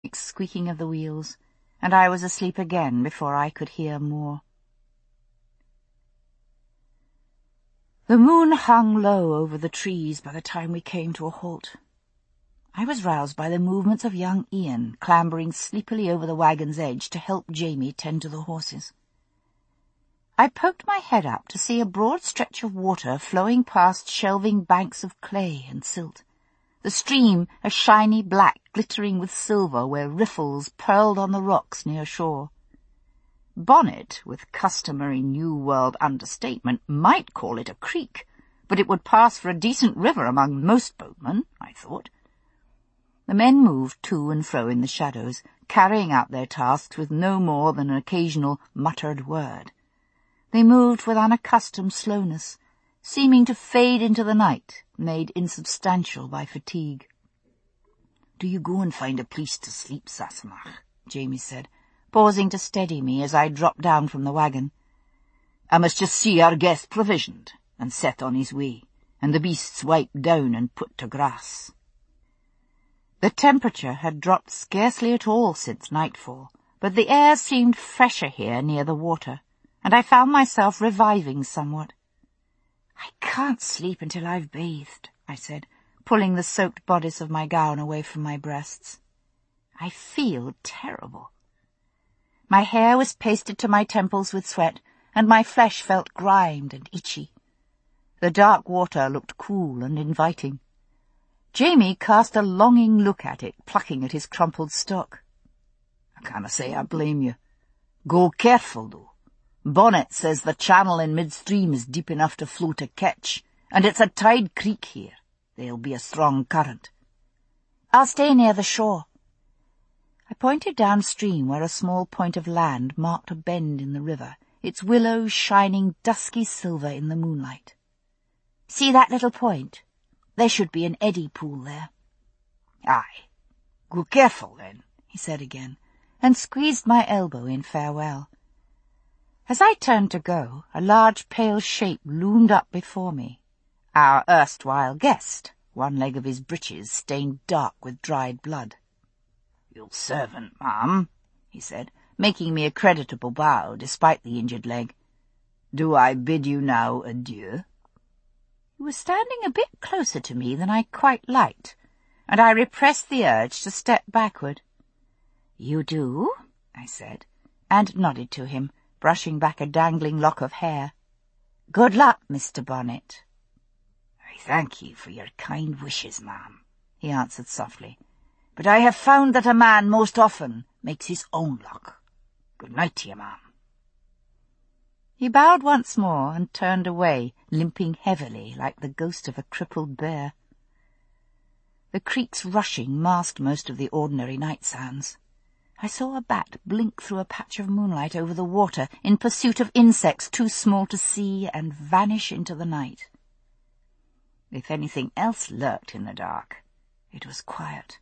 squeaking of the wheels, and I was asleep again before I could hear more. The moon hung low over the trees by the time we came to a halt. I was roused by the movements of young Ian clambering sleepily over the wagon's edge to help Jamie tend to the horses. I poked my head up to see a broad stretch of water flowing past shelving banks of clay and silt, the stream a shiny black glittering with silver where riffles purled on the rocks near shore. Bonnet, with customary New World understatement, might call it a creek, but it would pass for a decent river among most boatmen, I thought. The men moved to and fro in the shadows, carrying out their tasks with no more than an occasional muttered word. They moved with unaccustomed slowness, seeming to fade into the night, made insubstantial by fatigue. "Do you go and find a place to sleep, Sassenach," Jamie said, pausing to steady me as I dropped down from the wagon. "I must just see our guest provisioned, and set on his way, and the beasts wiped down and put to grass." The temperature had dropped scarcely at all since nightfall, but the air seemed fresher here near the water, and I found myself reviving somewhat. "I can't sleep until I've bathed," I said, pulling the soaked bodice of my gown away from my breasts. "I feel terrible." My hair was pasted to my temples with sweat, and my flesh felt grimed and itchy. The dark water looked cool and inviting. Jamie cast a longing look at it, plucking at his crumpled stock. "I canna say I blame you. Go careful, though. Bonnet says the channel in midstream is deep enough to float a ketch, and it's a tide creek here. There'll be a strong current." "I'll stay near the shore." I pointed downstream where a small point of land marked a bend in the river, its willows shining dusky silver in the moonlight. "See that little point? There should be an eddy pool there." "Aye. Go careful, then," he said again, and squeezed my elbow in farewell. As I turned to go, a large pale shape loomed up before me. Our erstwhile guest, one leg of his breeches stained dark with dried blood. "Your servant, ma'am," he said, making me a creditable bow despite the injured leg. "Do I bid you now adieu?" He was standing a bit closer to me than I quite liked, and I repressed the urge to step backward. "You do?" I said, and nodded to him, brushing back a dangling lock of hair. "Good luck, Mr. Bonnet." "I thank you for your kind wishes, ma'am," he answered softly, "but I have found that a man most often makes his own luck. Good night to you, ma'am." He bowed once more and turned away, limping heavily like the ghost of a crippled bear. The creek's rushing masked most of the ordinary night sounds. I saw a bat blink through a patch of moonlight over the water in pursuit of insects too small to see and vanish into the night. If anything else lurked in the dark, it was quiet.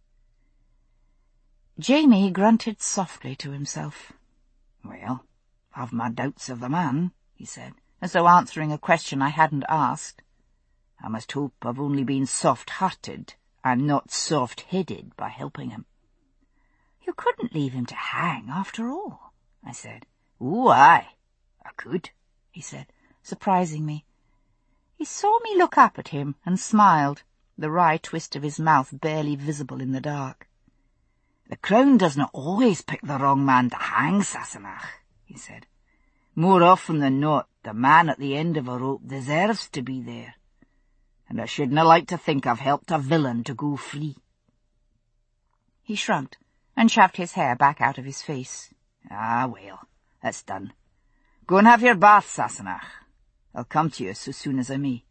Jamie grunted softly to himself. "Well, I've my doubts of the man," he said, as though answering a question I hadn't asked. "I must hope I've only been soft-hearted and not soft-headed by helping him." "You couldn't leave him to hang, after all," I said. "Oh, aye, I could," he said, surprising me. He saw me look up at him and smiled, the wry twist of his mouth barely visible in the dark. "The Crown doesn't always pick the wrong man to hang, Sassenach," he said. "More often than not, the man at the end of a rope deserves to be there, and I shouldna like to think I've helped a villain to go free." He shrugged and shoved his hair back out of his face. "Ah, well, that's done. Go and have your bath, Sassenach. I'll come to you so soon as I may."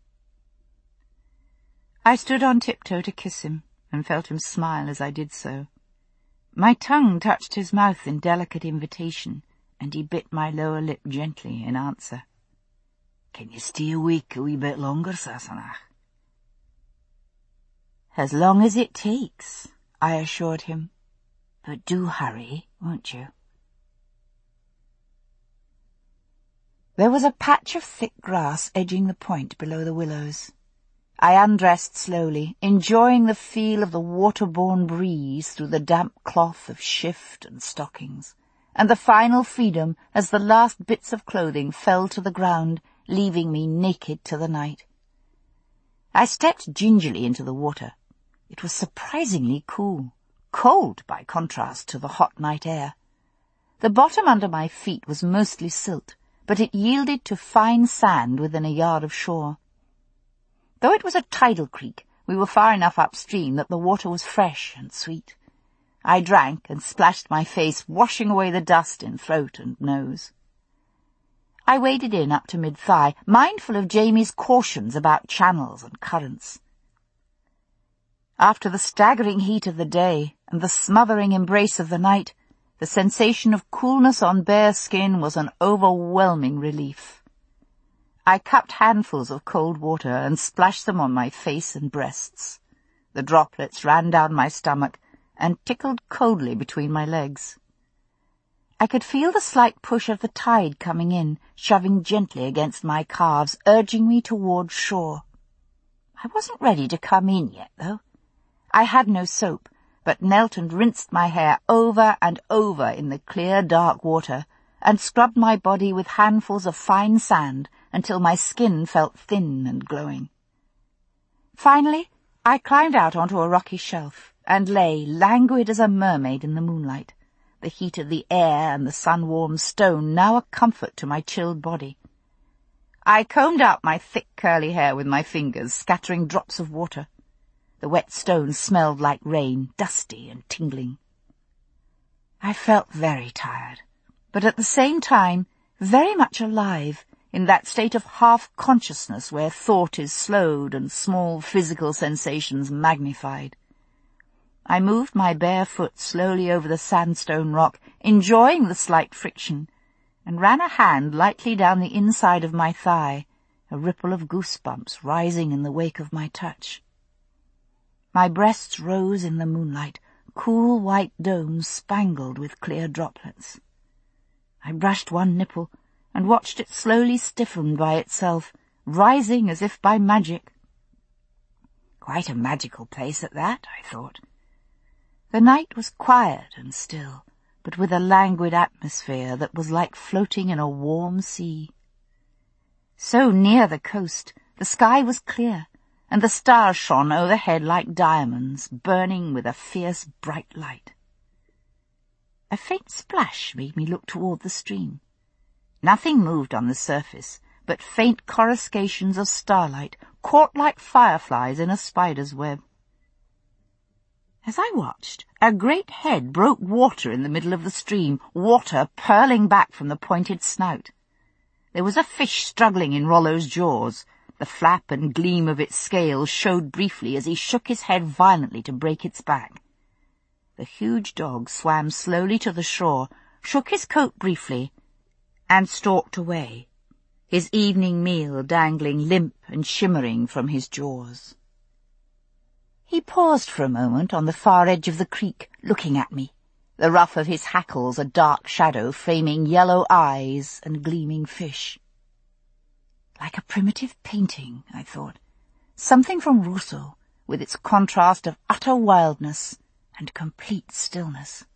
I stood on tiptoe to kiss him, and felt him smile as I did so. My tongue touched his mouth in delicate invitation, and he bit my lower lip gently in answer. "Can you stay awake a wee bit longer, Sassenach?" "As long as it takes," I assured him. "But do hurry, won't you?" There was a patch of thick grass edging the point below the willows. I undressed slowly, enjoying the feel of the waterborne breeze through the damp cloth of shift and stockings, and the final freedom as the last bits of clothing fell to the ground, leaving me naked to the night. I stepped gingerly into the water. It was surprisingly cool, cold by contrast to the hot night air. The bottom under my feet was mostly silt, but it yielded to fine sand within a yard of shore. Though it was a tidal creek, we were far enough upstream that the water was fresh and sweet. I drank and splashed my face, washing away the dust in throat and nose. I waded in up to mid-thigh, mindful of Jamie's cautions about channels and currents. After the staggering heat of the day and the smothering embrace of the night, the sensation of coolness on bare skin was an overwhelming relief. I cupped handfuls of cold water and splashed them on my face and breasts. The droplets ran down my stomach and tickled coldly between my legs. I could feel the slight push of the tide coming in, shoving gently against my calves, urging me toward shore. I wasn't ready to come in yet, though. I had no soap, but knelt and rinsed my hair over and over in the clear, dark water, and scrubbed my body with handfuls of fine sand until my skin felt thin and glowing. Finally, I climbed out onto a rocky shelf and lay languid as a mermaid in the moonlight, the heat of the air and the sun-warmed stone now a comfort to my chilled body. I combed out my thick curly hair with my fingers, scattering drops of water. The wet stone smelled like rain, dusty and tingling. I felt very tired, but at the same time very much alive, in that state of half-consciousness where thought is slowed and small physical sensations magnified. I moved my bare foot slowly over the sandstone rock, enjoying the slight friction, and ran a hand lightly down the inside of my thigh, a ripple of goosebumps rising in the wake of my touch. My breasts rose in the moonlight, cool white domes spangled with clear droplets. I brushed one nipple and watched it slowly stiffen by itself, rising as if by magic. Quite a magical place at that, I thought. The night was quiet and still, but with a languid atmosphere that was like floating in a warm sea. So near the coast, the sky was clear, and the stars shone overhead like diamonds, burning with a fierce bright light. A faint splash made me look toward the stream. Nothing moved on the surface, but faint coruscations of starlight, caught like fireflies in a spider's web. As I watched, a great head broke water in the middle of the stream, water purling back from the pointed snout. There was a fish struggling in Rollo's jaws. The flap and gleam of its scales showed briefly as he shook his head violently to break its back. The huge dog swam slowly to the shore, shook his coat briefly, and stalked away, his evening meal dangling limp and shimmering from his jaws. He paused for a moment on the far edge of the creek, looking at me, the ruff of his hackles a dark shadow framing yellow eyes and gleaming fish. Like a primitive painting, I thought, something from Rousseau, with its contrast of utter wildness and complete stillness.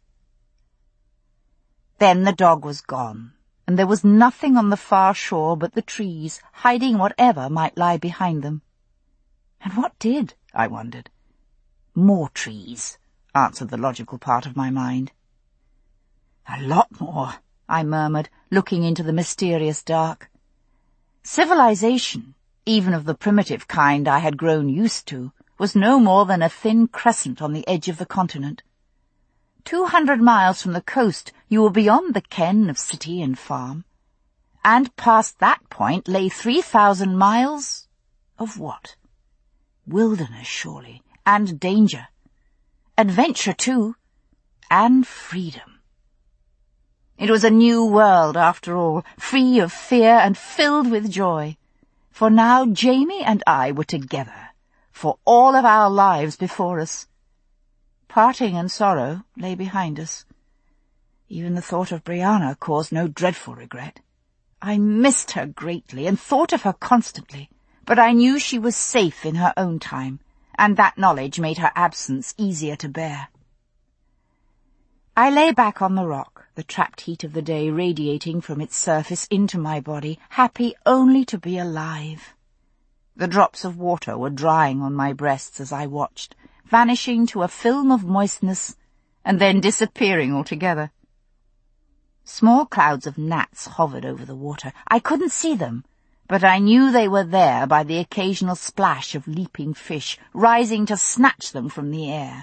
Then the dog was gone, and there was nothing on the far shore but the trees, hiding whatever might lie behind them. And what did, I wondered? More trees, answered the logical part of my mind. A lot more, I murmured, looking into the mysterious dark. Civilization, even of the primitive kind I had grown used to, was no more than a thin crescent on the edge of the continent. 200 miles from the coast you were beyond the ken of city and farm, and past that point lay 3,000 miles of what? Wilderness, surely, and danger. Adventure, too, and freedom. It was a new world, after all, free of fear and filled with joy. For now Jamie and I were together, for all of our lives before us. Parting and sorrow lay behind us. Even the thought of Brianna caused no dreadful regret. I missed her greatly and thought of her constantly, but I knew she was safe in her own time, and that knowledge made her absence easier to bear. I lay back on the rock, the trapped heat of the day radiating from its surface into my body, happy only to be alive. The drops of water were drying on my breasts as I watched, vanishing to a film of moistness and then disappearing altogether. Small clouds of gnats hovered over the water. I couldn't see them, but I knew they were there by the occasional splash of leaping fish rising to snatch them from the air.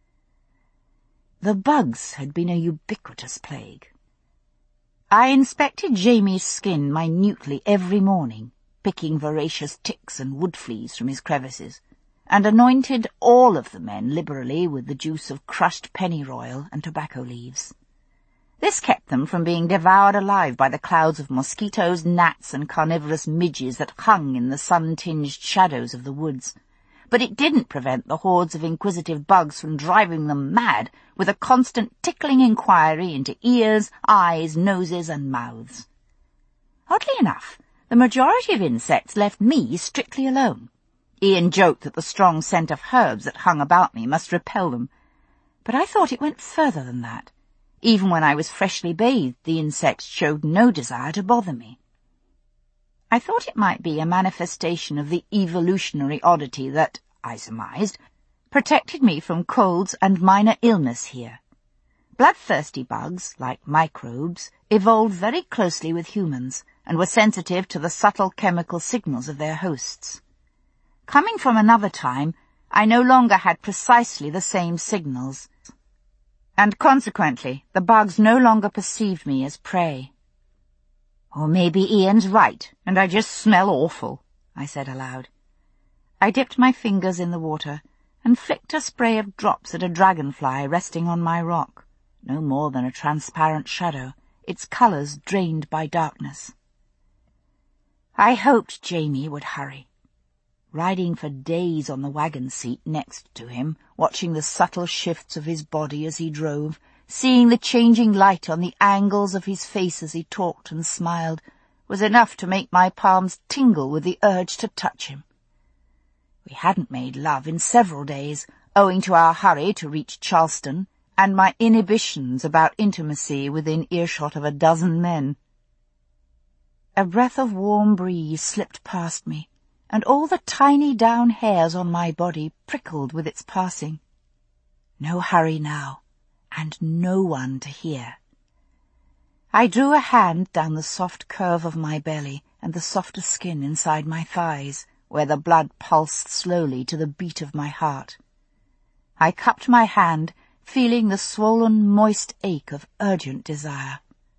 The bugs had been a ubiquitous plague. I inspected Jamie's skin minutely every morning, picking voracious ticks and wood fleas from his crevices, and anointed all of the men liberally with the juice of crushed pennyroyal and tobacco leaves. This kept them from being devoured alive by the clouds of mosquitoes, gnats, and carnivorous midges that hung in the sun-tinged shadows of the woods. But it didn't prevent the hordes of inquisitive bugs from driving them mad with a constant tickling inquiry into ears, eyes, noses, and mouths. Oddly enough, the majority of insects left me strictly alone. Ian joked that the strong scent of herbs that hung about me must repel them, but I thought it went further than that. Even when I was freshly bathed, the insects showed no desire to bother me. I thought it might be a manifestation of the evolutionary oddity that, I surmised, protected me from colds and minor illness here. Bloodthirsty bugs, like microbes, evolved very closely with humans and were sensitive to the subtle chemical signals of their hosts. Coming from another time, I no longer had precisely the same signals, and consequently the bugs no longer perceived me as prey. "Or maybe Ian's right, and I just smell awful," I said aloud. I dipped my fingers in the water and flicked a spray of drops at a dragonfly resting on my rock, no more than a transparent shadow, its colours drained by darkness. I hoped Jamie would hurry. Riding for days on the wagon seat next to him, watching the subtle shifts of his body as he drove, seeing the changing light on the angles of his face as he talked and smiled, was enough to make my palms tingle with the urge to touch him. We hadn't made love in several days, owing to our hurry to reach Charleston and my inhibitions about intimacy within earshot of a dozen men. A breath of warm breeze slipped past me, and all the tiny down hairs on my body prickled with its passing. No hurry now, and no one to hear. I drew a hand down the soft curve of my belly and the softer skin inside my thighs, where the blood pulsed slowly to the beat of my heart. I cupped my hand, feeling the swollen, moist ache of urgent desire.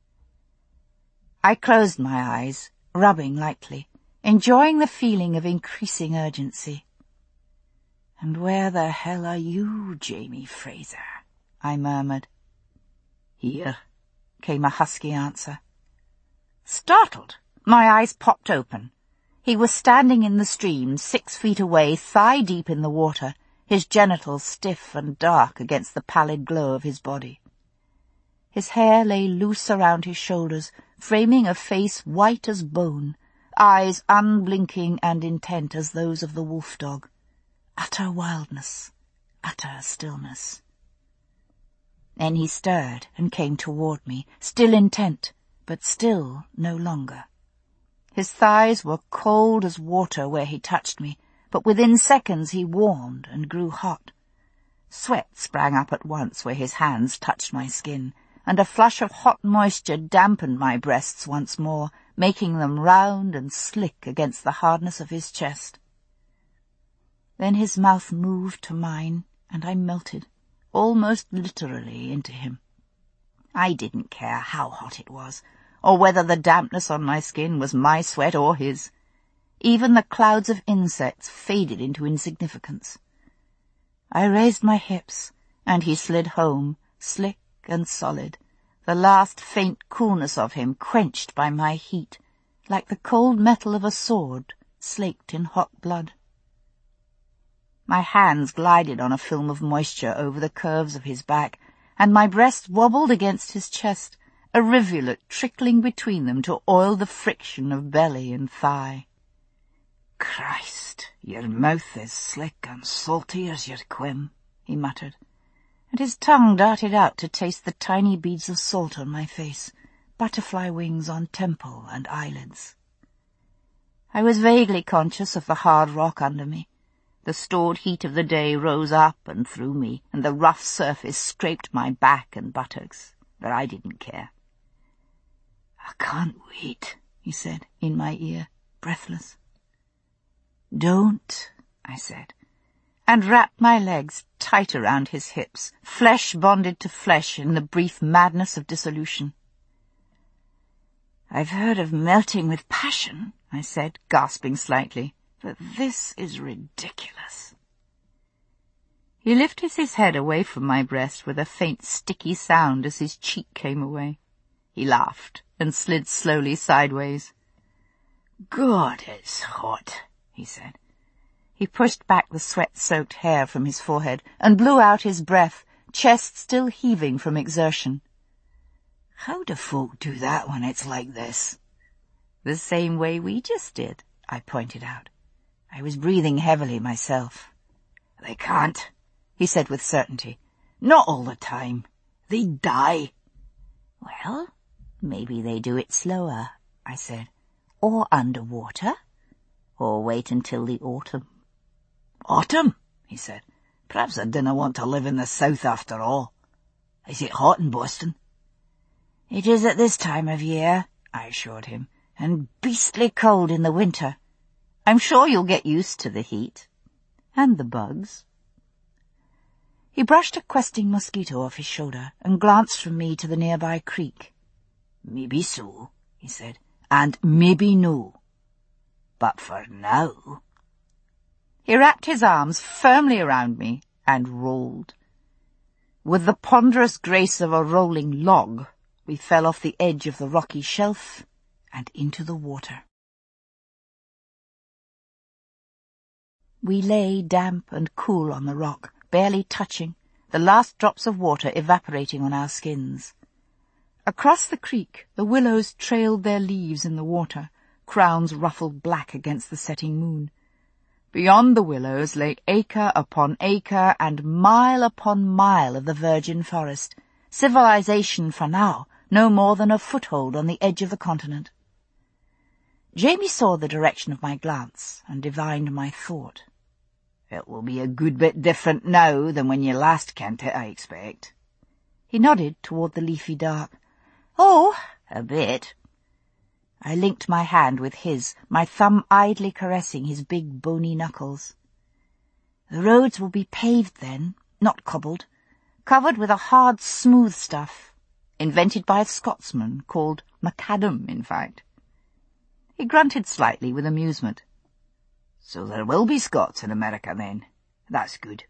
I closed my eyes, rubbing lightly, enjoying the feeling of increasing urgency. "And where the hell are you, Jamie Fraser?" I murmured. "Here," came a husky answer. Startled, my eyes popped open. He was standing in the stream, 6 feet away, thigh-deep in the water, his genitals stiff and dark against the pallid glow of his body. His hair lay loose around his shoulders, framing a face white as bone, eyes unblinking and intent as those of the wolf-dog. Utter wildness, utter stillness. Then he stirred and came toward me, still intent, but still no longer. His thighs were cold as water where he touched me, but within seconds he warmed and grew hot. Sweat sprang up at once where his hands touched my skin, and a flush of hot moisture dampened my breasts once more, making them round and slick against the hardness of his chest. Then his mouth moved to mine, and I melted, almost literally, into him. I didn't care how hot it was, or whether the dampness on my skin was my sweat or his. Even the clouds of insects faded into insignificance. I raised my hips, and he slid home, slick and solid, the last faint coolness of him quenched by my heat, like the cold metal of a sword slaked in hot blood. My hands glided on a film of moisture over the curves of his back, and my breast wobbled against his chest, a rivulet trickling between them to oil the friction of belly and thigh. Christ, your mouth is slick and salty as your quim, he muttered, and his tongue darted out to taste the tiny beads of salt on my face, butterfly wings on temple and eyelids. I was vaguely conscious of the hard rock under me. The stored heat of the day rose up and through me, and the rough surface scraped my back and buttocks, but I didn't care. "I can't wait," he said in my ear, breathless. "Don't," I said, and wrapped my legs tight around his hips, flesh bonded to flesh in the brief madness of dissolution. "I've heard of melting with passion," I said, gasping slightly, "but this is ridiculous." He lifted his head away from my breast with a faint sticky sound as his cheek came away. He laughed and slid slowly sideways. "God, it's hot," he said. He pushed back the sweat-soaked hair from his forehead and blew out his breath, chest still heaving from exertion. "How do folk do that when it's like this?" "The same way we just did," I pointed out. I was breathing heavily myself. "They can't," he said with certainty. "Not all the time. They'd die." "Well, maybe they do it slower," I said. "Or underwater. Or wait until the autumn." "Autumn?" he said. "Perhaps I dinna want to live in the south after all. Is it hot in Boston?" "It is at this time of year," I assured him, "and beastly cold in the winter. I'm sure you'll get used to the heat. And the bugs." He brushed a questing mosquito off his shoulder and glanced from me to the nearby creek. "Maybe so," he said, "and maybe no. But for now—" He wrapped his arms firmly around me and rolled. With the ponderous grace of a rolling log, we fell off the edge of the rocky shelf and into the water. We lay damp and cool on the rock, barely touching, the last drops of water evaporating on our skins. Across the creek, the willows trailed their leaves in the water, crowns ruffled black against the setting moon. Beyond the willows lay acre upon acre and mile upon mile of the virgin forest, civilization for now no more than a foothold on the edge of the continent. Jamie saw the direction of my glance and divined my thought. "It will be a good bit different now than when you last kent it, I expect." He nodded toward the leafy dark. "Oh, a bit." I linked my hand with his, my thumb idly caressing his big bony knuckles. "The roads will be paved then, not cobbled, covered with a hard, smooth stuff, invented by a Scotsman called macadam, in fact." He grunted slightly with amusement. "So there will be Scots in America then. That's good."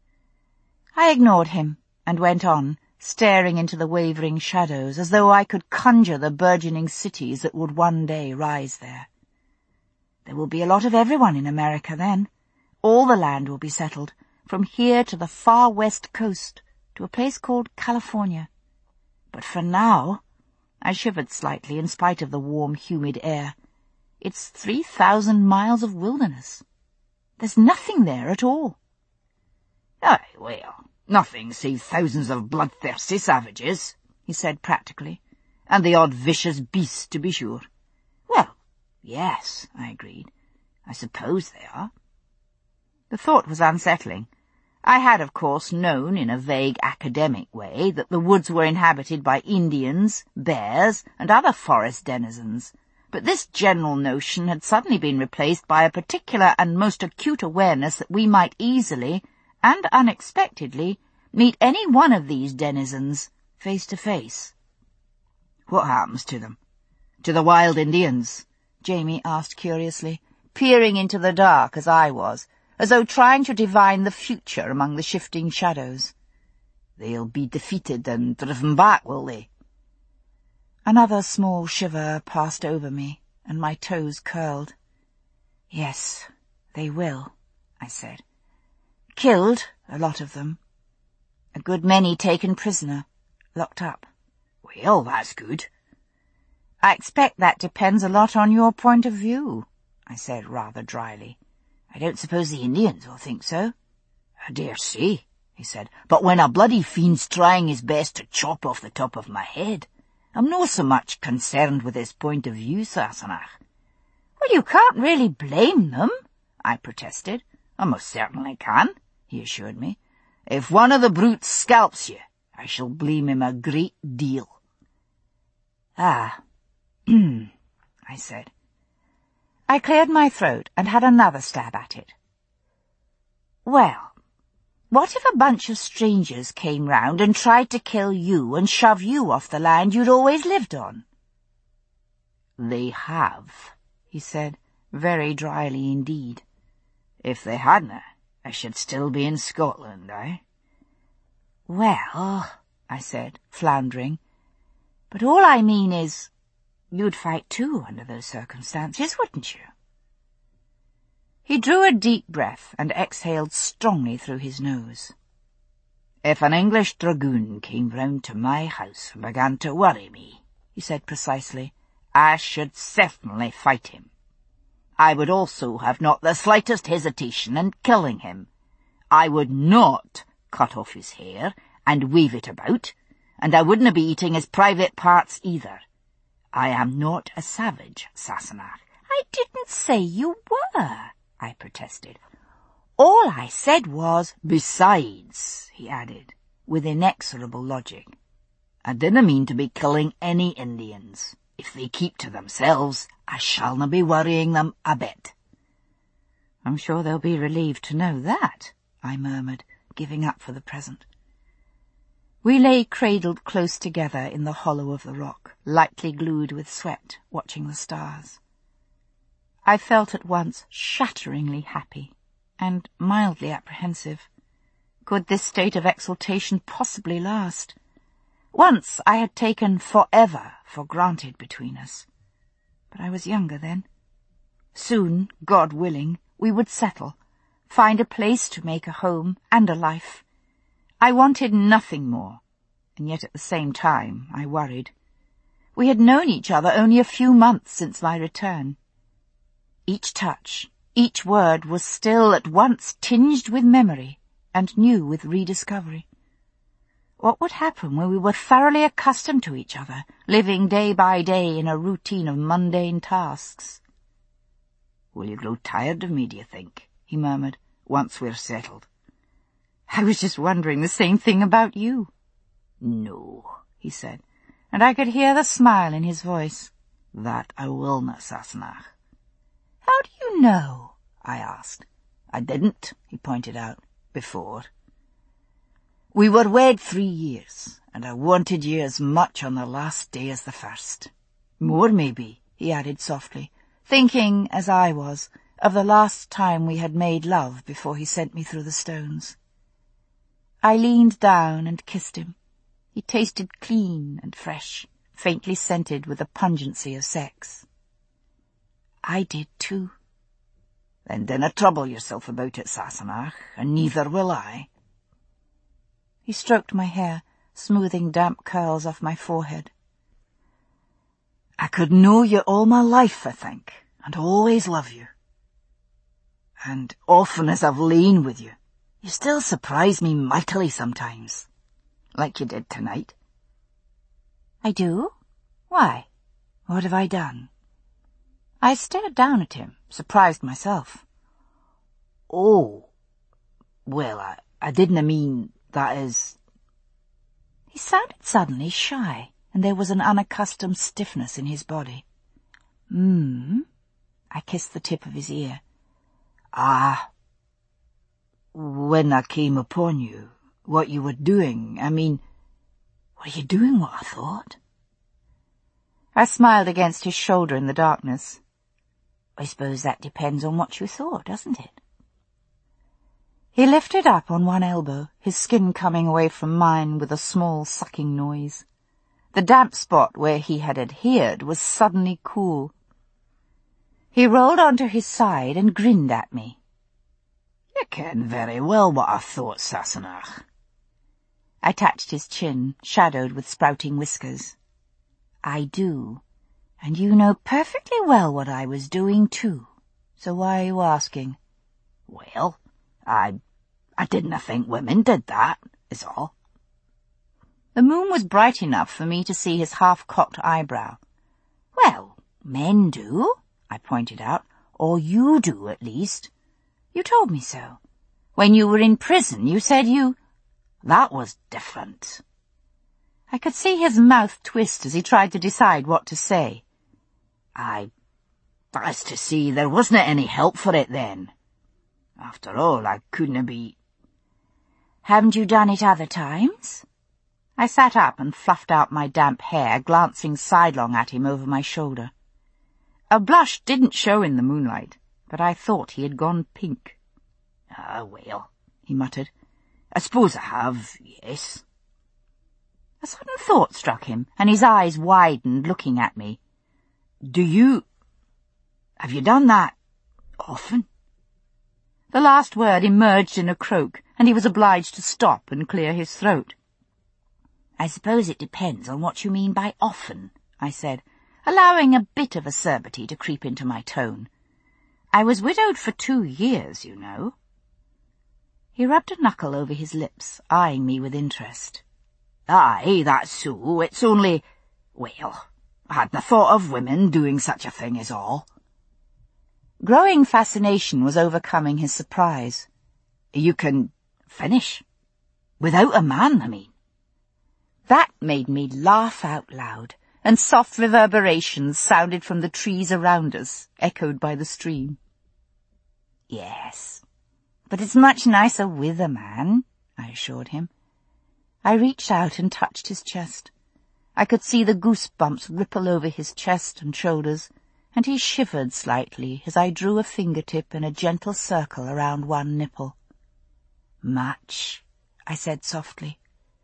I ignored him and went on, staring into the wavering shadows as though I could conjure the burgeoning cities that would one day rise there. There will be a lot of everyone in America then. All the land will be settled, from here to the far west coast, to a place called California. But for now, I shivered slightly in spite of the warm, humid air. It's 3,000 miles of wilderness. There's nothing there at all. "Aye, well, nothing save thousands of bloodthirsty savages," he said practically, "and the odd vicious beast, to be sure." "Well, yes," I agreed. "I suppose they are." The thought was unsettling. I had, of course, known in a vague academic way that the woods were inhabited by Indians, bears, and other forest denizens, but this general notion had suddenly been replaced by a particular and most acute awareness that we might easily, and unexpectedly, meet any one of these denizens face to face. "What happens to them? To the wild Indians?" Jamie asked curiously, peering into the dark as I was, as though trying to divine the future among the shifting shadows. "They'll be defeated and driven back, will they?" Another small shiver passed over me, and my toes curled. "Yes, they will," I said. "Killed, a lot of them. A good many taken prisoner, locked up." "Well, that's good." "I expect that depends a lot on your point of view," I said rather dryly. I don't suppose the Indians will think so. I dare say, he said, but when a bloody fiend's trying his best to chop off the top of my head, I'm no so much concerned with his point of view, Sassenach. Well, you can't really blame them, I protested. I most certainly can, he assured me. If one of the brutes scalps you, I shall blame him a great deal. Ah, I said. I cleared my throat and had another stab at it. Well, what if a bunch of strangers came round and tried to kill you and shove you off the land you'd always lived on? They have, he said, very dryly indeed. If they hadn't, I should still be in Scotland, eh? Well, I said, floundering, but all I mean is, you'd fight too under those circumstances, wouldn't you? He drew a deep breath and exhaled strongly through his nose. If an English dragoon came round to my house and began to worry me, he said precisely, I should certainly fight him. I would also have not the slightest hesitation in killing him. I would not cut off his hair and wave it about, and I wouldn't be eating his private parts either. I am not a savage, Sassenach. I didn't say you were, I protested. All I said was, besides, he added, with inexorable logic. I didn't mean to be killing any Indians. If they keep to themselves, I shallna be worrying them a bit. I'm sure they'll be relieved to know that, I murmured, giving up for the present. We lay cradled close together in the hollow of the rock, lightly glued with sweat, watching the stars. I felt at once shatteringly happy and mildly apprehensive. Could this state of exaltation possibly last? Once I had taken forever for granted between us, but I was younger then. Soon, God willing, we would settle, find a place to make a home and a life. I wanted nothing more, and yet at the same time I worried. We had known each other only a few months since my return. Each touch, each word was still at once tinged with memory and new with rediscovery. What would happen when we were thoroughly accustomed to each other, living day by day in a routine of mundane tasks? Will you grow tired of me, do you think? He murmured, once we're settled. I was just wondering the same thing about you. No, he said, and I could hear the smile in his voice. That I will not, Sassenach. How do you know? I asked. I didn't, he pointed out, before. We were wed 3 years, and I wanted you as much on the last day as the first. More, maybe, he added softly, thinking, as I was, of the last time we had made love before he sent me through the stones. I leaned down and kissed him. He tasted clean and fresh, faintly scented with the pungency of sex. I did too. Then dinna trouble yourself about it, Sassenach, and neither will I. He stroked my hair, smoothing damp curls off my forehead. I could know you all my life, I think, and always love you. And often as I've lain with you, you still surprise me mightily sometimes, like you did tonight. I do? Why? What have I done? I stared down at him, surprised myself. Oh, well, I didn't mean, that is... He sounded suddenly shy, and there was an unaccustomed stiffness in his body. I kissed the tip of his ear. When I came upon you, what you were doing, I mean, were you doing what I thought? I smiled against his shoulder in the darkness. I suppose that depends on what you thought, doesn't it? He lifted up on one elbow, his skin coming away from mine with a small sucking noise. The damp spot where he had adhered was suddenly cool. He rolled onto his side and grinned at me. You ken very well what I thought, Sassenach. I touched his chin, shadowed with sprouting whiskers. I do, and you know perfectly well what I was doing too. So why are you asking? Well, I didn't think women did that, is all. The moon was bright enough for me to see his half-cocked eyebrow. Well, men do, I pointed out. Or you do, at least. You told me so. When you were in prison, you said you... That was different. I could see his mouth twist as he tried to decide what to say. That's to see there wasn't any help for it then. After all, I couldn't be... Haven't you done it other times? I sat up and fluffed out my damp hair, glancing sidelong at him over my shoulder. A blush didn't show in the moonlight, but I thought he had gone pink. Well, he muttered. I suppose I have, yes. A sudden thought struck him, and his eyes widened, looking at me. Have you done that often? The last word emerged in a croak, and he was obliged to stop and clear his throat. I suppose it depends on what you mean by often, I said, allowing a bit of acerbity to creep into my tone. I was widowed for 2 years, you know. He rubbed a knuckle over his lips, eyeing me with interest. Aye, that's so. It's only... Well, I hadn't thought of women doing such a thing is all. Growing fascination was overcoming his surprise. You can finish? Without a man, I mean. That made me laugh out loud, and soft reverberations sounded from the trees around us, echoed by the stream. Yes, but it's much nicer with a man, I assured him. I reached out and touched his chest. I could see the goosebumps ripple over his chest and shoulders, and he shivered slightly as I drew a fingertip in a gentle circle around one nipple. Much, I said softly.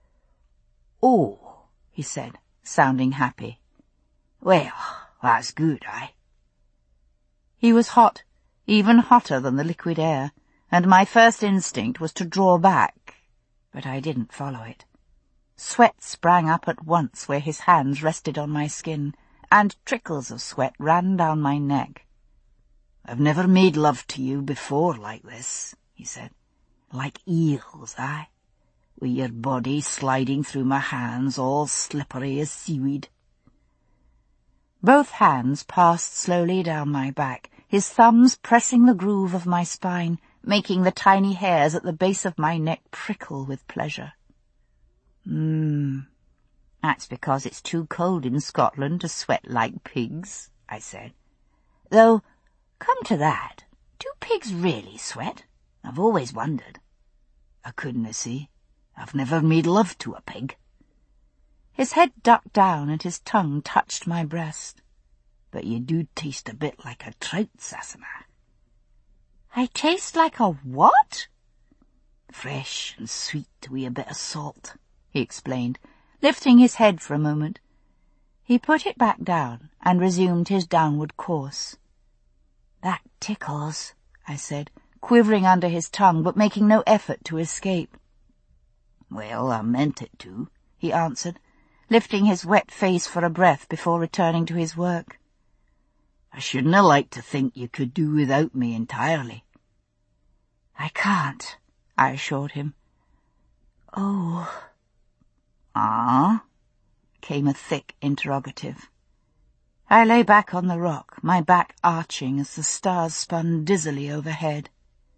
Oh, he said, sounding happy. Well, that's good, aye? He was hot, even hotter than the liquid air, and my first instinct was to draw back, but I didn't follow it. Sweat sprang up at once where his hands rested on my skin, and trickles of sweat ran down my neck. I've never made love to you before like this, he said. Like eels, aye? With your body sliding through my hands, all slippery as seaweed. Both hands passed slowly down my back, his thumbs pressing the groove of my spine, making the tiny hairs at the base of my neck prickle with pleasure. That's because it's too cold in Scotland to sweat like pigs, I said. Though, come to that, do pigs really sweat? I've always wondered. I couldn't see. I've never made love to a pig. His head ducked down and his tongue touched my breast. But you do taste a bit like a trout, Sassenach. I taste like a what? Fresh and sweet with a bit of salt, he explained, lifting his head for a moment. He put it back down and resumed his downward course. That tickles, I said, quivering under his tongue but making no effort to escape. Well, I meant it to, he answered, lifting his wet face for a breath before returning to his work. I shouldn't have liked to think you could do without me entirely. I can't, I assured him. Oh. Ah? Came a thick interrogative. I lay back on the rock, my back arching as the stars spun dizzily overhead.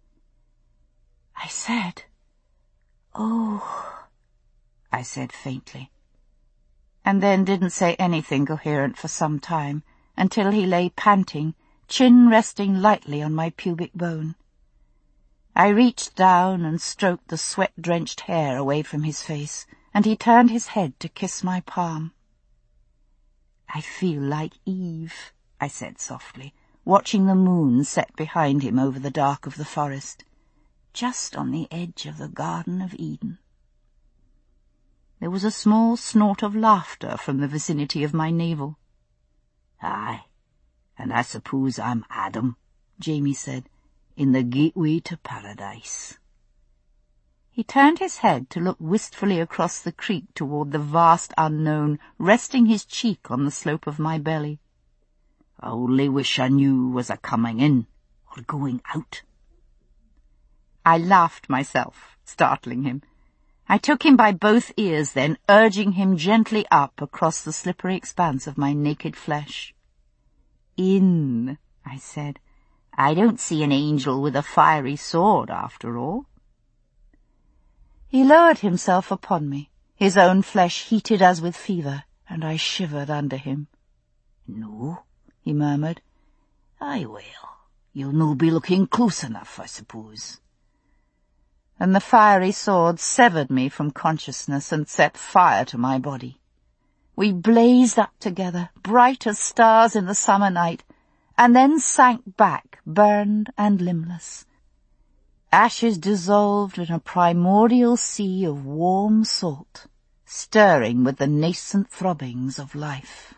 I said, "Oh," I said faintly, and then didn't say anything coherent for some time, until he lay panting, chin resting lightly on my pubic bone. I reached down and stroked the sweat-drenched hair away from his face, and he turned his head to kiss my palm. "I feel like Eve," I said softly, watching the moon set behind him over the dark of the forest, just on the edge of the Garden of Eden. There was a small snort of laughter from the vicinity of my navel. "Aye, and I suppose I'm Adam," Jamie said, "in the gateway to paradise." He turned his head to look wistfully across the creek toward the vast unknown, resting his cheek on the slope of my belly. "I only wish I knew was a coming in, or going out?" I laughed myself, startling him. I took him by both ears then, urging him gently up across the slippery expanse of my naked flesh. "In," I said. "I don't see an angel with a fiery sword, after all." He lowered himself upon me, his own flesh heated as with fever, and I shivered under him. "No," he murmured. "Aye, well, you'll no be looking close enough, I suppose." And the fiery sword severed me from consciousness and set fire to my body. We blazed up together, bright as stars in the summer night, and then sank back, burned and limbless. Ashes dissolved in a primordial sea of warm salt, stirring with the nascent throbbings of life.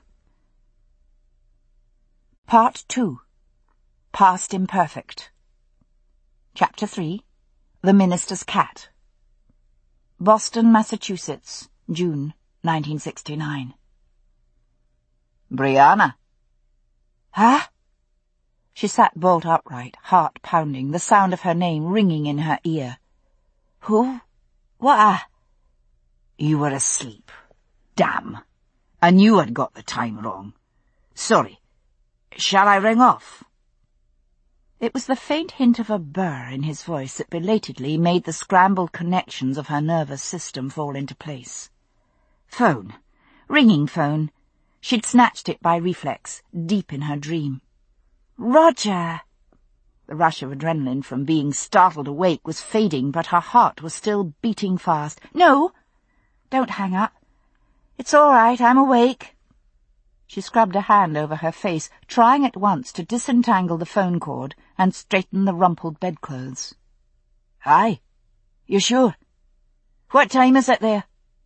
Part 2. Past Imperfect. Chapter 3. The Minister's Cat. Boston, Massachusetts, June 1969. "Brianna." "Huh?" She sat bolt upright, heart pounding, the sound of her name ringing in her ear. "Who? What?" "You were asleep. Damn. I knew I'd got the time wrong. Sorry. Shall I ring off?" It was the faint hint of a burr in his voice that belatedly made the scrambled connections of her nervous system fall into place. Phone. Ringing phone. She'd snatched it by reflex, deep in her dream. "Roger!" The rush of adrenaline from being startled awake was fading, but her heart was still beating fast. "No! Don't hang up. It's all right, I'm awake." She scrubbed a hand over her face, trying at once to disentangle the phone cord and straighten the rumpled bedclothes. "Aye. You sure? What time is it there?"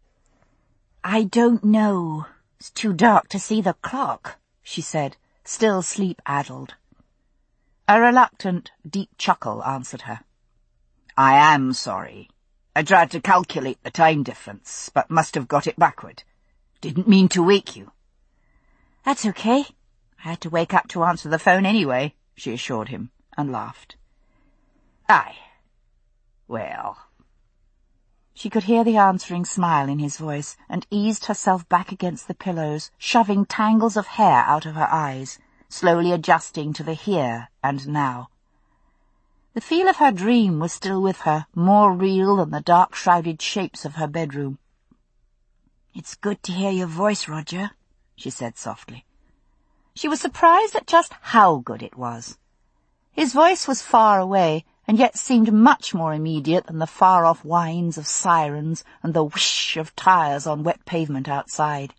"I don't know. It's too dark to see the clock," she said, still sleep-addled. A reluctant, deep chuckle answered her. "I am sorry. I tried to calculate the time difference, but must have got it backward. Didn't mean to wake you." "That's okay. I had to wake up to answer the phone anyway," she assured him, and laughed. "Aye. Well." She could hear the answering smile in his voice, and eased herself back against the pillows, shoving tangles of hair out of her eyes, slowly adjusting to the here and now. The feel of her dream was still with her, more real than the dark-shrouded shapes of her bedroom. "It's good to hear your voice, Roger," she said softly. She was surprised at just how good it was. His voice was far away, and yet seemed much more immediate than the far-off whines of sirens and the whoosh of tires on wet pavement outside.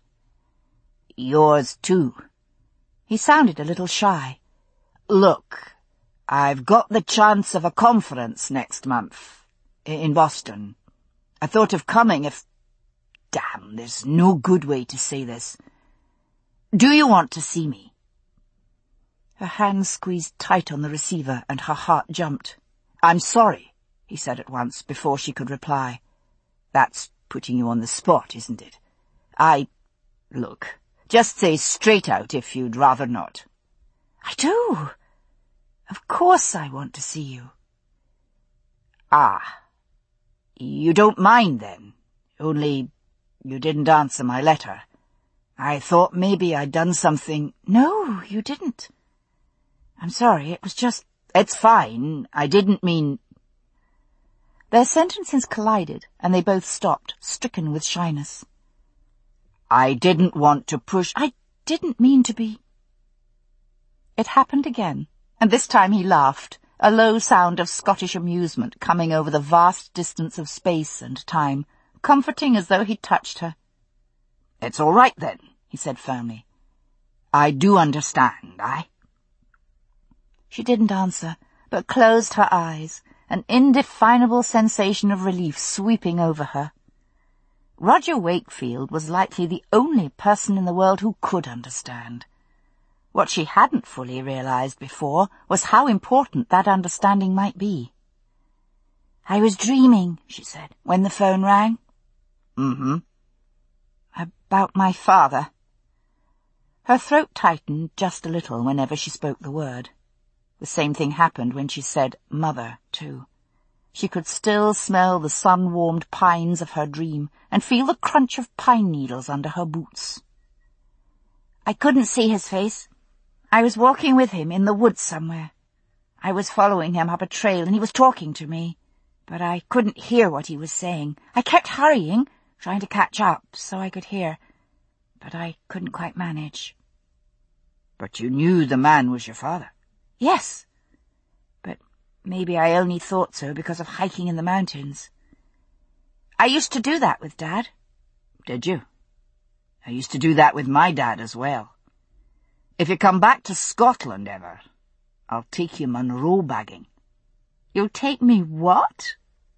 "Yours too." He sounded a little shy. "Look, I've got the chance of a conference next month, in Boston. I thought of coming if— Damn, there's no good way to say this. Do you want to see me?" Her hand squeezed tight on the receiver, and her heart jumped. "I'm sorry," he said at once, before she could reply. "That's putting you on the spot, isn't it? Look, just say straight out if you'd rather not." "I do. Of course I want to see you." "Ah. You don't mind, then? Only you didn't answer my letter. I thought maybe I'd done something—" "No, you didn't. I'm sorry, it was just—" "It's fine. I didn't mean—" Their sentences collided, and they both stopped, stricken with shyness. "I didn't want to push—" "I didn't mean to be—" It happened again, and this time he laughed, a low sound of Scottish amusement coming over the vast distance of space and time, comforting as though he'd touched her. "It's all right, then," he said firmly. "I do understand, aye?" She didn't answer, but closed her eyes, an indefinable sensation of relief sweeping over her. Roger Wakefield was likely the only person in the world who could understand. What she hadn't fully realized before was how important that understanding might be. "I was dreaming," she said, when the phone rang. "Mm-hmm." "About my father." Her throat tightened just a little whenever she spoke the word. The same thing happened when she said mother, too. She could still smell the sun-warmed pines of her dream and feel the crunch of pine needles under her boots. I couldn't see his face. I was walking with him in the woods somewhere. I was following him up a trail and he was talking to me, but I couldn't hear what he was saying. I kept hurrying, trying to catch up so I could hear, but I couldn't quite manage. But you knew the man was your father? Yes, but maybe I only thought so because of hiking in the mountains. I used to do that with Dad. Did you? I used to do that with my dad as well. If you come back to Scotland ever, I'll take you Munro bagging. You'll take me what?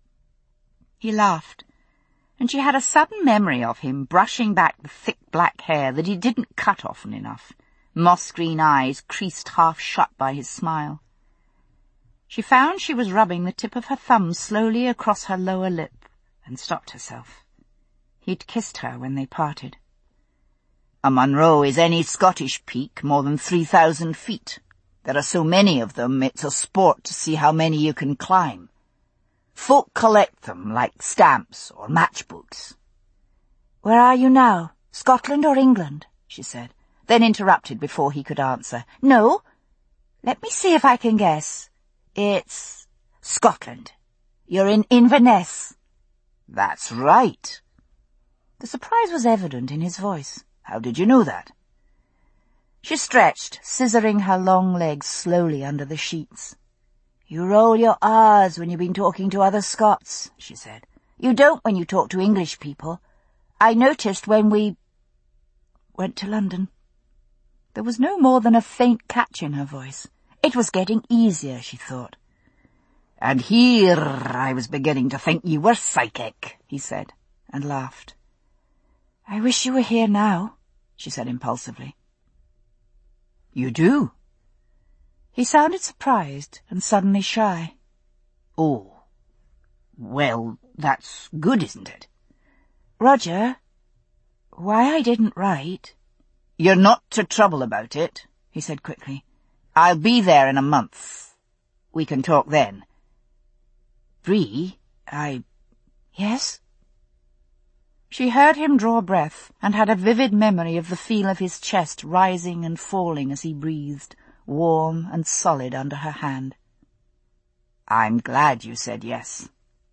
He laughed, and she had a sudden memory of him brushing back the thick black hair that he didn't cut often enough, moss-green eyes creased half shut by his smile. She found she was rubbing the tip of her thumb slowly across her lower lip and stopped herself. He'd kissed her when they parted. A Munro is any Scottish peak more than 3,000 feet. There are so many of them, it's a sport to see how many you can climb. Folk collect them like stamps or matchbooks. Where are you now? Scotland or England? She said, then interrupted before he could answer. No, let me see if I can guess. It's Scotland. You're in Inverness. That's right. The surprise was evident in his voice. How did you know that? She stretched, scissoring her long legs slowly under the sheets. You roll your R's when you've been talking to other Scots, she said. You don't when you talk to English people. I noticed when we went to London. There was no more than a faint catch in her voice. It was getting easier, she thought. And here I was beginning to think you were psychic, he said, and laughed. I wish you were here now, she said impulsively. You do? He sounded surprised and suddenly shy. Oh, well, that's good, isn't it? Roger, why I didn't write... You're not to trouble about it, he said quickly. I'll be there in a month. We can talk then. Bree, Yes? She heard him draw breath and had a vivid memory of the feel of his chest rising and falling as he breathed, warm and solid under her hand. I'm glad you said yes.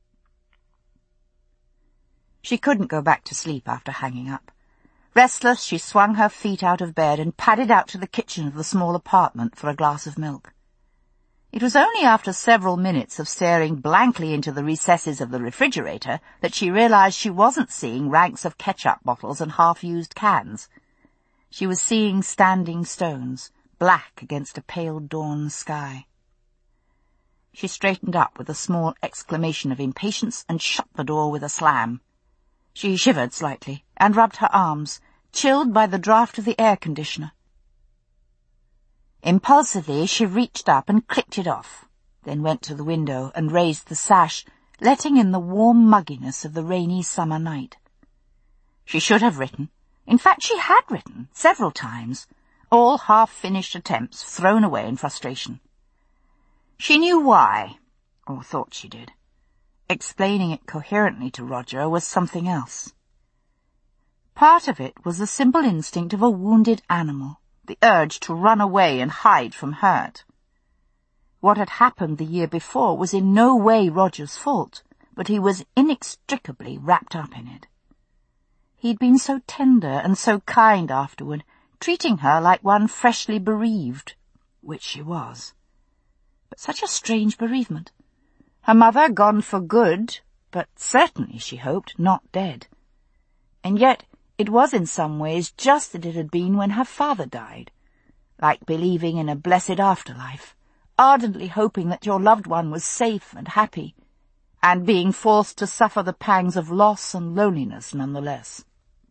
She couldn't go back to sleep after hanging up. Restless, she swung her feet out of bed and padded out to the kitchen of the small apartment for a glass of milk. It was only after several minutes of staring blankly into the recesses of the refrigerator that she realized she wasn't seeing ranks of ketchup bottles and half-used cans. She was seeing standing stones, black against a pale dawn sky. She straightened up with a small exclamation of impatience and shut the door with a slam. She shivered slightly and rubbed her arms, chilled by the draught of the air-conditioner. Impulsively, she reached up and clicked it off, then went to the window and raised the sash, letting in the warm mugginess of the rainy summer night. She should have written. In fact, she had written several times, all half-finished attempts thrown away in frustration. She knew why, or thought she did. Explaining it coherently to Roger was something else. Part of it was the simple instinct of a wounded animal, the urge to run away and hide from hurt. What had happened the year before was in no way Roger's fault, but he was inextricably wrapped up in it. He'd been so tender and so kind afterward, treating her like one freshly bereaved, which she was. But such a strange bereavement. Her mother gone for good, but certainly, she hoped, not dead. And yet it was in some ways just as it had been when her father died, like believing in a blessed afterlife, ardently hoping that your loved one was safe and happy, and being forced to suffer the pangs of loss and loneliness nonetheless.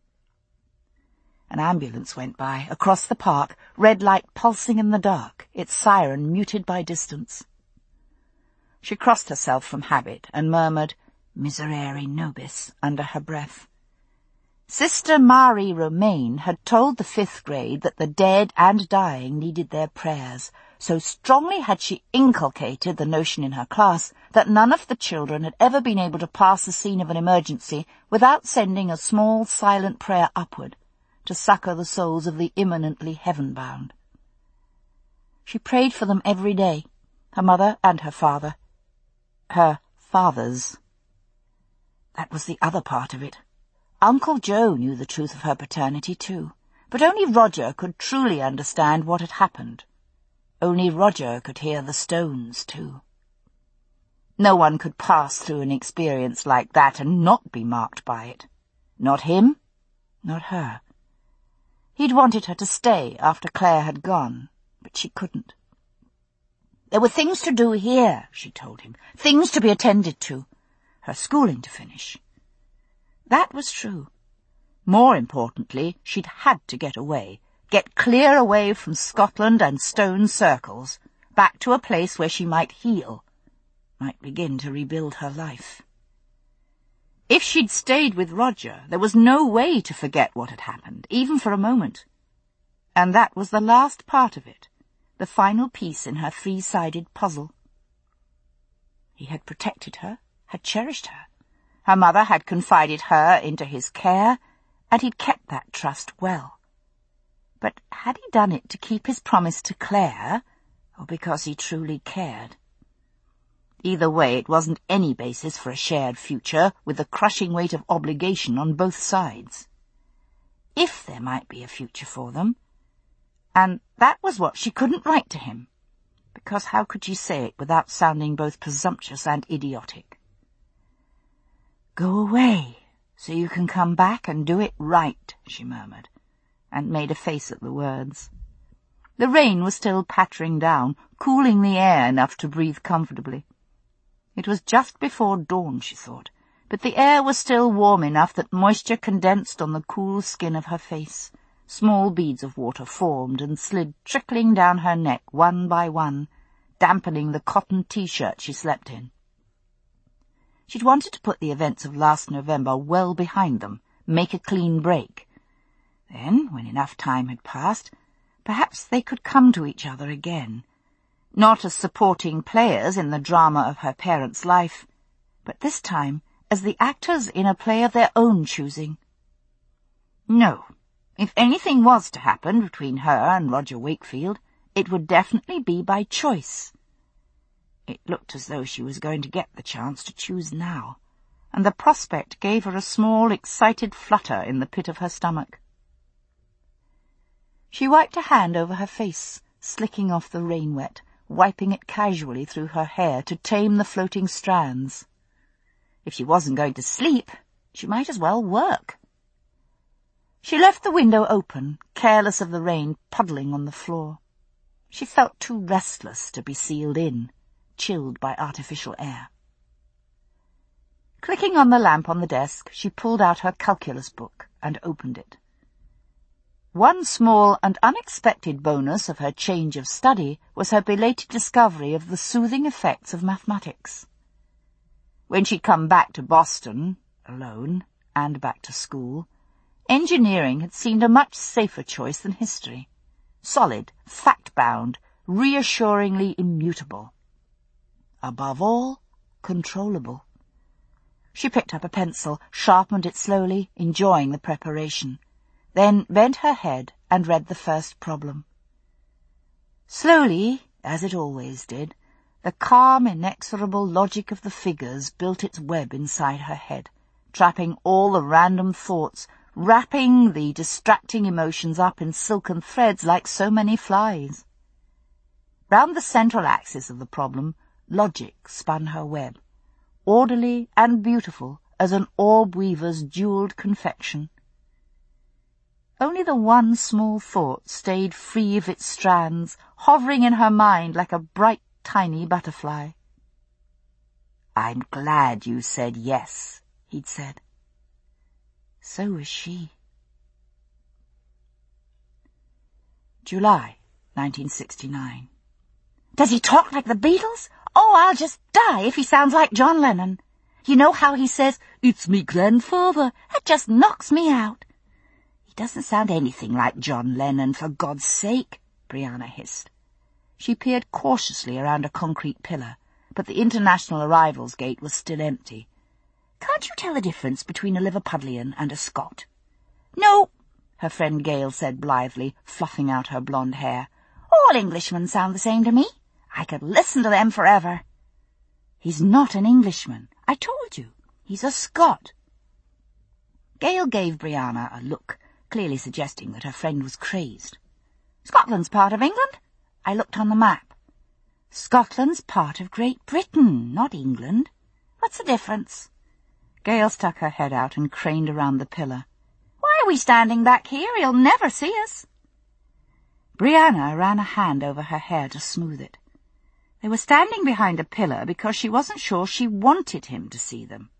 An ambulance went by, across the park, red light pulsing in the dark, its siren muted by distance. She crossed herself from habit and murmured, Miserere nobis, under her breath. Sister Marie Romaine had told the 5th grade that the dead and dying needed their prayers, So strongly had she inculcated the notion in her class that none of the children had ever been able to pass the scene of an emergency without sending a small silent prayer upward to succour the souls of the imminently heaven-bound. She prayed for them every day, her mother and her father. Her fathers. That was the other part of it. Uncle Joe knew the truth of her paternity too, but only Roger could truly understand what had happened. Only Roger could hear the stones too. No one could pass through an experience like that and not be marked by it. Not him, not her. He'd wanted her to stay after Claire had gone, but she couldn't. There were things to do here, she told him, things to be attended to, her schooling to finish. That was true. More importantly, she'd had to get away, get clear away from Scotland and stone circles, back to a place where she might heal, might begin to rebuild her life. If she'd stayed with Roger, there was no way to forget what had happened, even for a moment. And that was the last part of it, the final piece in her three-sided puzzle. He had protected her, had cherished her. Her mother had confided her into his care, and he'd kept that trust well. But had he done it to keep his promise to Claire, or because he truly cared? Either way, it wasn't any basis for a shared future, with the crushing weight of obligation on both sides. If there might be a future for them, and that was what she couldn't write to him, because how could she say it without sounding both presumptuous and idiotic? "Go away, so you can come back and do it right," she murmured, and made a face at the words. The rain was still pattering down, cooling the air enough to breathe comfortably. It was just before dawn, she thought, but the air was still warm enough that moisture condensed on the cool skin of her face. Small beads of water formed and slid trickling down her neck one by one, dampening the cotton T-shirt she slept in. She'd wanted to put the events of last November well behind them, make a clean break. Then, when enough time had passed, perhaps they could come to each other again, not as supporting players in the drama of her parents' life, but this time as the actors in a play of their own choosing. No, if anything was to happen between her and Roger Wakefield, it would definitely be by choice. It looked as though she was going to get the chance to choose now, and the prospect gave her a small, excited flutter in the pit of her stomach. She wiped a hand over her face, slicking off the rain-wet, wiping it casually through her hair to tame the floating strands. If she wasn't going to sleep, she might as well work. She left the window open, careless of the rain puddling on the floor. She felt too restless to be sealed in, chilled by artificial air. Clicking on the lamp on the desk, she pulled out her calculus book and opened it. One small and unexpected bonus of her change of study was her belated discovery of the soothing effects of mathematics. When she'd come back to Boston, alone, and back to school, engineering had seemed a much safer choice than history. Solid, fact-bound, reassuringly immutable. Above all, controllable. She picked up a pencil, sharpened it slowly, enjoying the preparation, then bent her head and read the first problem. Slowly, as it always did, the calm, inexorable logic of the figures built its web inside her head, trapping all the random thoughts, wrapping the distracting emotions up in silken threads like so many flies. Round the central axis of the problem, logic spun her web, orderly and beautiful as an orb-weaver's jewelled confection. Only the one small thought stayed free of its strands, hovering in her mind like a bright, tiny butterfly. "I'm glad you said yes," he'd said. So was she. July, 1969. "Does he talk like the Beatles? Oh, I'll just die if he sounds like John Lennon. You know how he says, 'It's me grandfather'? That just knocks me out." "He doesn't sound anything like John Lennon, for God's sake," Brianna hissed. She peered cautiously around a concrete pillar, but the international arrivals gate was still empty. "Can't you tell the difference between a Liverpudlian and a Scot?" "No," her friend Gail said blithely, fluffing out her blonde hair. "All Englishmen sound the same to me. I could listen to them forever." "He's not an Englishman. I told you. He's a Scot." Gail gave Brianna a look, clearly suggesting that her friend was crazed. "Scotland's part of England. I looked on the map." "Scotland's part of Great Britain, not England. What's the difference?" Gail stuck her head out and craned around the pillar. "Why are we standing back here? He'll never see us." Brianna ran a hand over her hair to smooth it. They were standing behind a pillar because she wasn't sure she wanted him to see them.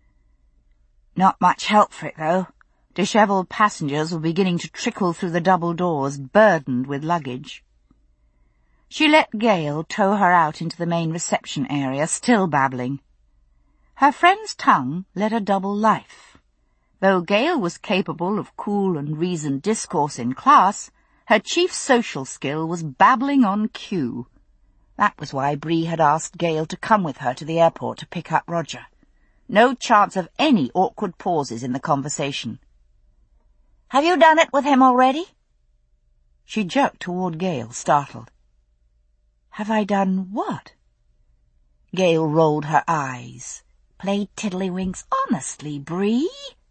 Not much help for it, though. Dishevelled passengers were beginning to trickle through the double doors, burdened with luggage. She let Gail tow her out into the main reception area, still babbling. Her friend's tongue led a double life. Though Gail was capable of cool and reasoned discourse in class, her chief social skill was babbling on cue. That was why Bree had asked Gail to come with her to the airport to pick up Roger. No chance of any awkward pauses in the conversation. "Have you done it with him already?" She jerked toward Gail, startled. "Have I done what?" Gail rolled her eyes. "Played tiddlywinks honestly, Bree?"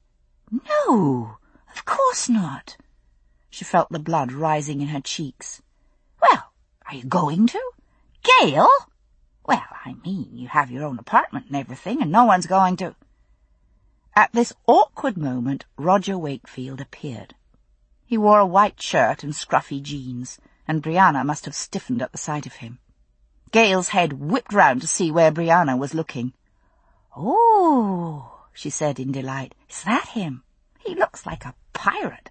"No, of course not." She felt the blood rising in her cheeks. "Well, are you going to? Gail? Well, I mean, you have your own apartment and everything, and no one's going to—" At this awkward moment, Roger Wakefield appeared. He wore a white shirt and scruffy jeans, and Brianna must have stiffened at the sight of him. Gail's head whipped round to see where Brianna was looking. "Oh," she said in delight, "is that him? He looks like a pirate."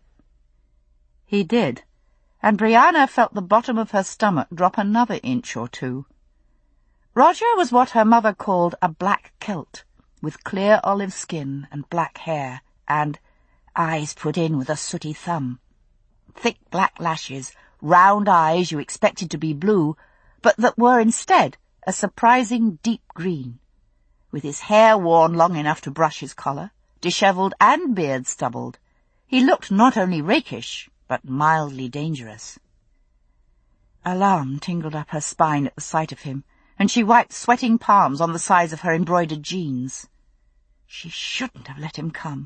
He did, and Brianna felt the bottom of her stomach drop another inch or two. Roger was what her mother called a black Celt, with clear olive skin and black hair, and eyes put in with a sooty thumb. Thick black lashes, round eyes you expected to be blue, but that were instead a surprising deep green. With his hair worn long enough to brush his collar, dishevelled and beard stubbled, he looked not only rakish, but mildly dangerous. Alarm tingled up her spine at the sight of him, and she wiped sweating palms on the sides of her embroidered jeans. She shouldn't have let him come.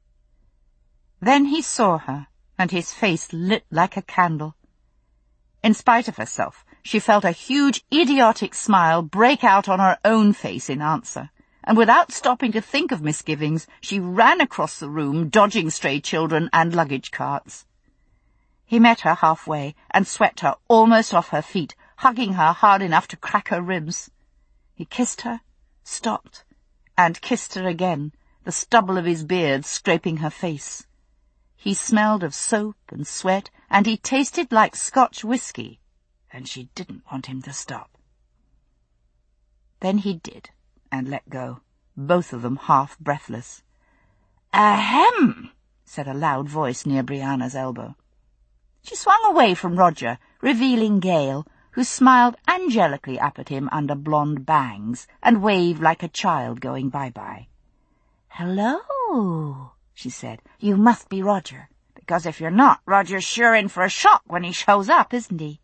Then he saw her, and his face lit like a candle. In spite of herself, she felt a huge, idiotic smile break out on her own face in answer, and without stopping to think of misgivings, she ran across the room, dodging stray children and luggage carts. He met her halfway and swept her almost off her feet, hugging her hard enough to crack her ribs. He kissed her, stopped, and kissed her again, the stubble of his beard scraping her face. He smelled of soap and sweat, and he tasted like Scotch whisky, and she didn't want him to stop. Then he did, and let go, both of them half breathless. "Ahem!" said a loud voice near Brianna's elbow. She swung away from Roger, revealing Gail, who smiled angelically up at him under blonde bangs and waved like a child going bye-bye. "Hello," she said. "You must be Roger, because if you're not, Roger's sure in for a shock when he shows up, isn't he?"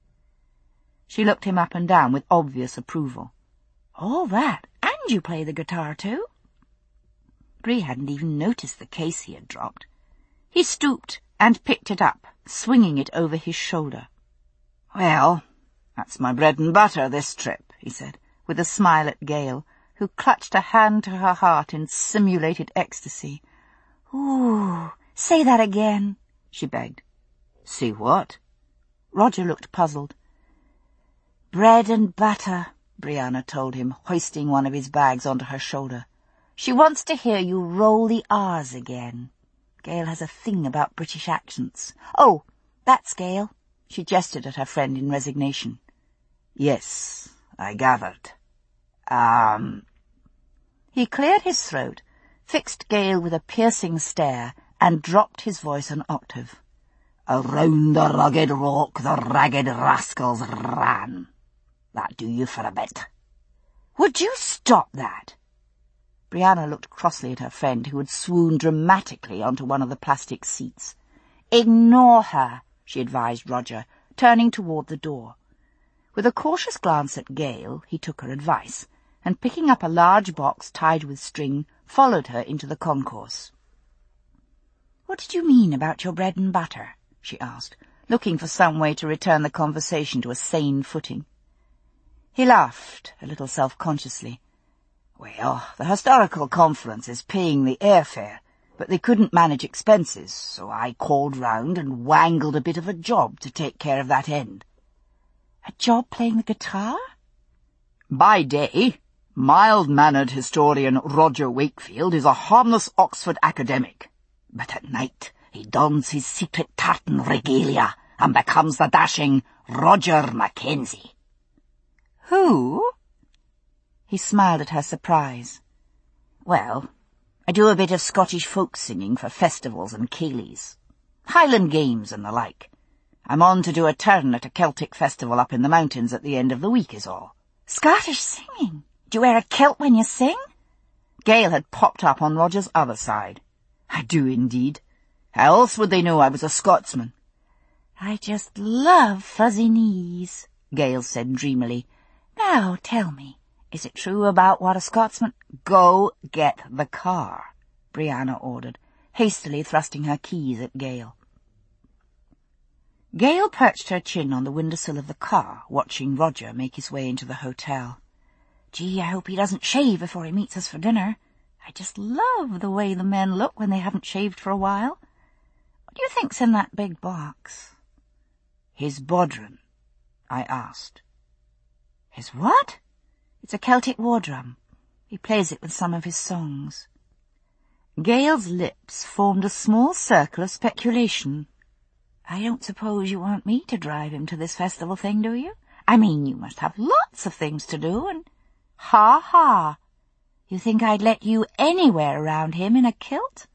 She looked him up and down with obvious approval. "All that, and you play the guitar too?" Bree hadn't even noticed the case he had dropped. He stooped and picked it up, swinging it over his shoulder. "Well, that's my bread and butter this trip," he said, with a smile at Gail, who clutched a hand to her heart in simulated ecstasy. "Ooh, say that again," she begged. "See what?" Roger looked puzzled. "Bread and butter," Brianna told him, hoisting one of his bags onto her shoulder. "She wants to hear you roll the R's again. Gail has a thing about British accents. Oh, that's Gail." She gestured at her friend in resignation. "Yes, I gathered. He cleared his throat, fixed Gail with a piercing stare, and dropped his voice an octave. Around the rugged rock the ragged rascals ran. That do you for a bit. Would you stop that? Brianna looked crossly at her friend, who had swooned dramatically onto one of the plastic seats. Ignore her, she advised Roger, turning toward the door. With a cautious glance at Gale, he took her advice, and picking up a large box tied with string, followed her into the concourse. "What did you mean about your bread and butter?" she asked, looking for some way to return the conversation to a sane footing. He laughed, a little self-consciously. "Well, the historical conference is paying the airfare, but they couldn't manage expenses, so I called round and wangled a bit of a job to take care of that end." "A job playing the guitar?" "By day, mild-mannered historian Roger Wakefield is a harmless Oxford academic, but at night he dons his secret tartan regalia and becomes the dashing Roger Mackenzie." "Who?" He smiled at her surprise. "Well, I do a bit of Scottish folk singing for festivals and ceilidhs, Highland Games and the like. I'm on to do a turn at a Celtic festival up in the mountains at the end of the week is all." "Scottish singing? Do you wear a kilt when you sing?" Gale had popped up on Roger's other side. "I do indeed. How else would they know I was a Scotsman?" "I just love fuzzy knees," Gale said dreamily. "Now tell me, is it true about what a Scotsman—" "Go get the car," Brianna ordered, hastily thrusting her keys at Gale. Gale perched her chin on the windowsill of the car, watching Roger make his way into the hotel. "Gee, I hope he doesn't shave before he meets us for dinner. I just love the way the men look when they haven't shaved for a while. What do you think's in that big box?" "His bodhran," I asked. "His what?" "It's a Celtic war drum. He plays it with some of his songs." Gale's lips formed a small circle of speculation. "I don't suppose you want me to drive him to this festival thing, do you? I mean, you must have lots of things to do, and—" "Ha ha! You think I'd let you anywhere around him in a kilt?"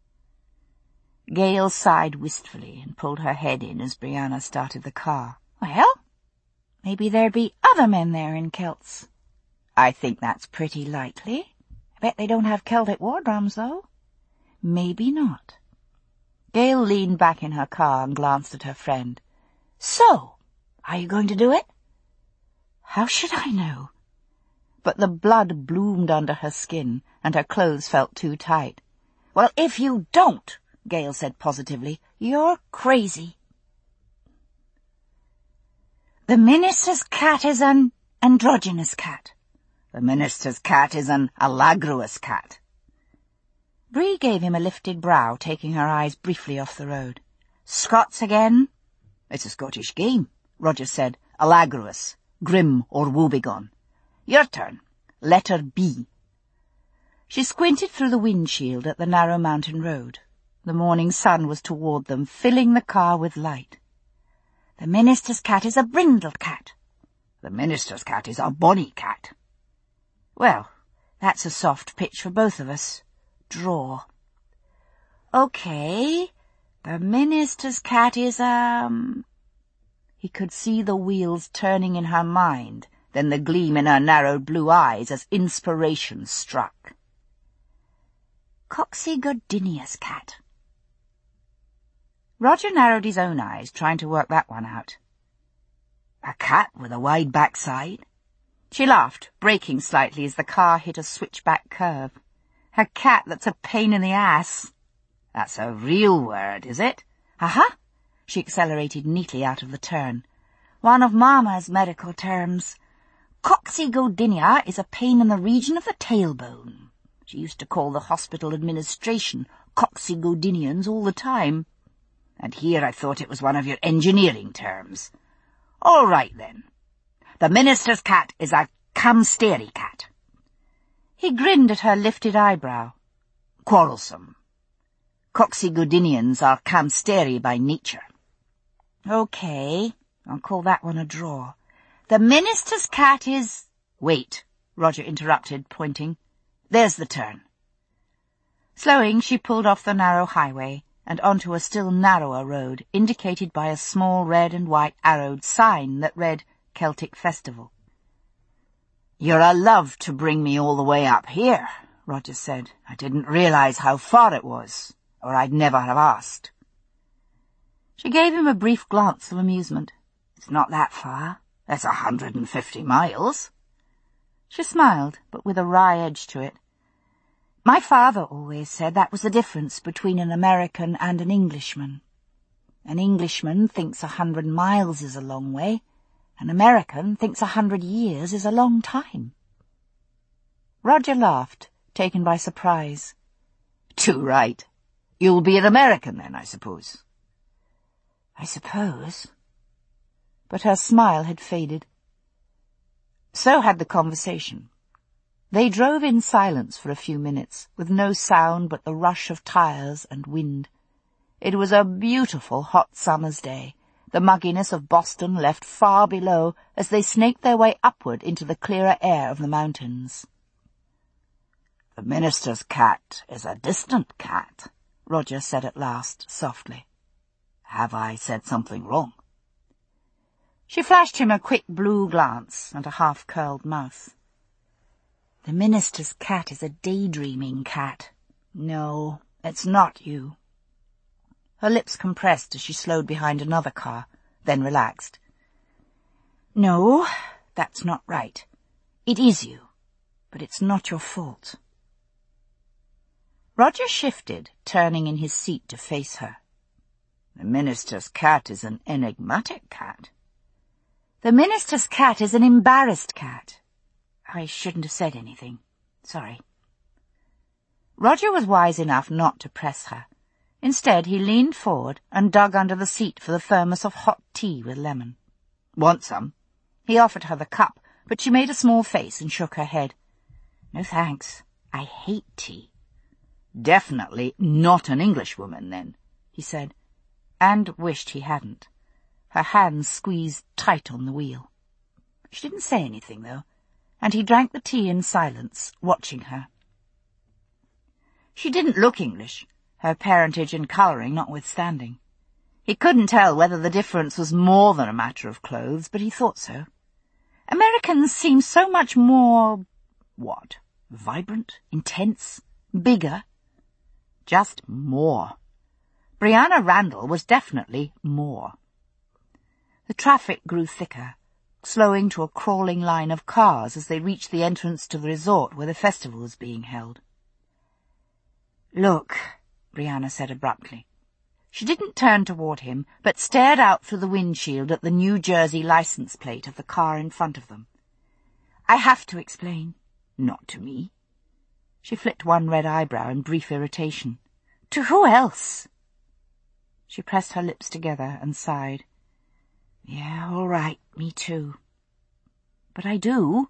Gale sighed wistfully and pulled her head in as Brianna started the car. "Well, maybe there'd be other men there in kilts." "I think that's pretty likely. I bet they don't have Celtic war drums, though." "Maybe not." Gale leaned back in her car and glanced at her friend. "So, are you going to do it?" "How should I know?" But the blood bloomed under her skin, and her clothes felt too tight. "Well, if you don't," Gale said positively, "you're crazy." "The minister's cat is an androgynous cat." "The minister's cat is an alagruous cat." Bree gave him a lifted brow, taking her eyes briefly off the road. "Scots again?" "It's a Scottish game," Roger said. "Alagruous, grim or woebegone. Your turn. Letter B." She squinted through the windshield at the narrow mountain road. The morning sun was toward them, filling the car with light. "The minister's cat is a brindled cat." "The minister's cat is a bonny cat." "Well, that's a soft pitch for both of us. Draw." "Okay, the minister's cat is, He could see the wheels turning in her mind, then the gleam in her narrowed blue eyes as inspiration struck. "Coxygodinius cat." Roger narrowed his own eyes, trying to work that one out. "A cat with a wide backside?" She laughed, braking slightly as the car hit a switchback curve. "A cat that's a pain in the ass." "That's a real word, is it?" "Uh-huh." She accelerated neatly out of the turn. "One of Mama's medical terms. Coxygodinia is a pain in the region of the tailbone. She used to call the hospital administration Coxygodinians all the time." "And here I thought it was one of your engineering terms. All right, then. The minister's cat is a camsteri cat." He grinned at her lifted eyebrow. "Quarrelsome. Coxygodinians are camsteri by nature." "Okay, I'll call that one a draw. The minister's cat is—" "Wait," Roger interrupted, pointing. "There's the turn." Slowing, she pulled off the narrow highway, and onto a still narrower road, indicated by a small red and white arrowed sign that read Celtic Festival. "You're a love to bring me all the way up here," Roger said. "I didn't realize how far it was, or I'd never have asked." She gave him a brief glance of amusement. "It's not that far. That's 150 miles. She smiled, but with a wry edge to it. "My father always said that was the difference between an American and an Englishman. An Englishman thinks 100 miles is a long way. An American thinks 100 years is a long time." Roger laughed, taken by surprise. "Too right. You'll be an American then, I suppose." "I suppose." But her smile had faded. So had the conversation. They drove in silence for a few minutes, with no sound but the rush of tires and wind. It was a beautiful hot summer's day, the mugginess of Boston left far below as they snaked their way upward into the clearer air of the mountains. "The minister's cat is a distant cat," Roger said at last, softly. "Have I said something wrong?" She flashed him a quick blue glance and a half-curled mouth. "The minister's cat is a daydreaming cat. No, it's not you." Her lips compressed as she slowed behind another car, then relaxed. "No, that's not right. It is you, but it's not your fault." Roger shifted, turning in his seat to face her. "The minister's cat is an enigmatic cat." "The minister's cat is an embarrassed cat. I shouldn't have said anything. Sorry." Roger was wise enough not to press her. Instead, he leaned forward and dug under the seat for the thermos of hot tea with lemon. "Want some?" He offered her the cup, but she made a small face and shook her head. "No thanks. I hate tea." "Definitely not an Englishwoman, then," he said, and wished he hadn't. Her hands squeezed tight on the wheel. She didn't say anything, though, and he drank the tea in silence, watching her. She didn't look English, her parentage and colouring notwithstanding. He couldn't tell whether the difference was more than a matter of clothes, but he thought so. Americans seem so much more... what? Vibrant? Intense? Bigger? Just more. Brianna Randall was definitely more. The traffic grew thicker, slowing to a crawling line of cars as they reached the entrance to the resort where the festival was being held. "Look," Brianna said abruptly. She didn't turn toward him, but stared out through the windshield at the New Jersey license plate of the car in front of them. "I have to explain." "Not to me." She flicked one red eyebrow in brief irritation. "To who else?" She pressed her lips together and sighed. "Yeah, all right, me too. But I do."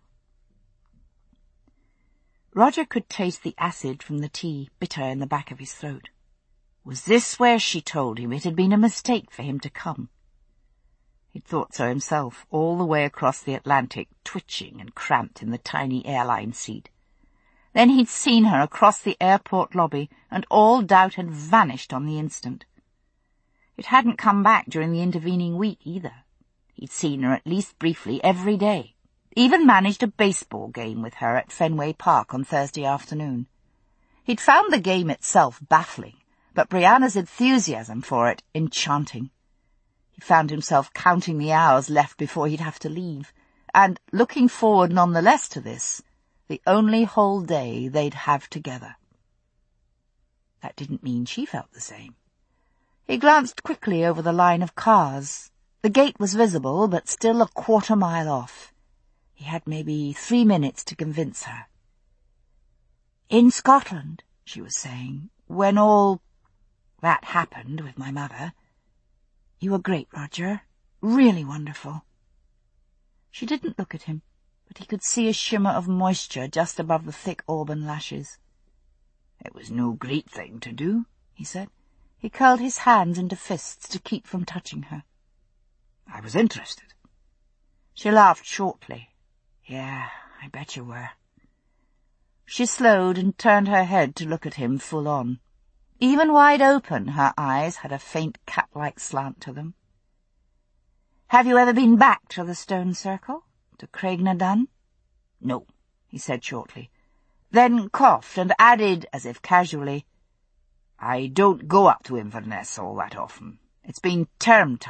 Roger could taste the acid from the tea, bitter in the back of his throat. Was this where she told him it had been a mistake for him to come? He'd thought so himself, all the way across the Atlantic, twitching and cramped in the tiny airline seat. Then he'd seen her across the airport lobby, and all doubt had vanished on the instant. It hadn't come back during the intervening week either. He'd seen her at least briefly every day, even managed a baseball game with her at Fenway Park on Thursday afternoon. He'd found the game itself baffling, but Brianna's enthusiasm for it enchanting. He found himself counting the hours left before he'd have to leave, and looking forward nonetheless to this, the only whole day they'd have together. That didn't mean she felt the same. He glanced quickly over the line of cars. The gate was visible, but still a quarter-mile off. He had maybe 3 minutes to convince her. "In Scotland," she was saying, "when all that happened with my mother, you were great, Roger. Really wonderful." She didn't look at him, but he could see a shimmer of moisture just above the thick auburn lashes. "It was no great thing to do," he said. He curled his hands into fists to keep from touching her. "I was interested." She laughed shortly. "Yeah, I bet you were." She slowed and turned her head to look at him full on. Even wide open, her eyes had a faint cat-like slant to them. "Have you ever been back to the Stone Circle? To Craig na Dun?" "No," he said shortly, then coughed and added, as if casually, "I don't go up to Inverness all that often. It's been term time.